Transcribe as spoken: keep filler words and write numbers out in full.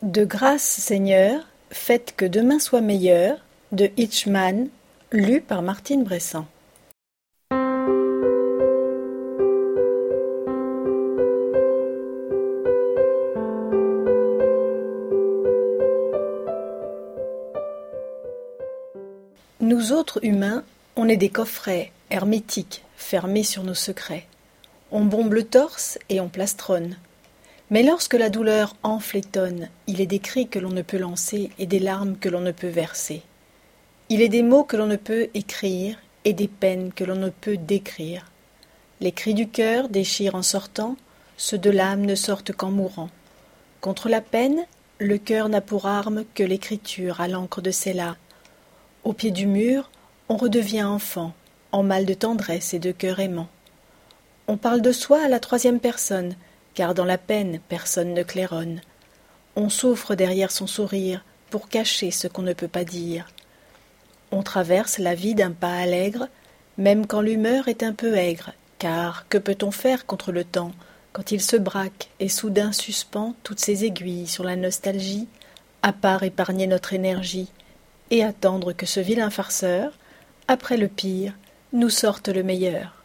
De grâce, Seigneur, faites que demain soit meilleur, de Hitchman, lu par Martine Bressan. Nous autres humains, on est des coffrets, hermétiques, fermés sur nos secrets. On bombe le torse et on plastronne. Mais lorsque la douleur enfle et tonne, il est des cris que l'on ne peut lancer et des larmes que l'on ne peut verser. Il est des mots que l'on ne peut écrire et des peines que l'on ne peut décrire. Les cris du cœur déchirent en sortant, ceux de l'âme ne sortent qu'en mourant. Contre la peine, le cœur n'a pour arme que l'écriture à l'encre de ses larmes. Au pied du mur, on redevient enfant, en mal de tendresse et de cœur aimant. On parle de soi à la troisième personne, car dans la peine personne ne claironne. On souffre derrière son sourire pour cacher ce qu'on ne peut pas dire. On traverse la vie d'un pas allègre, même quand l'humeur est un peu aigre, car que peut-on faire contre le temps, quand il se braque et soudain suspend toutes ses aiguilles sur la nostalgie, à part épargner notre énergie, et attendre que ce vilain farceur, après le pire, nous sorte le meilleur.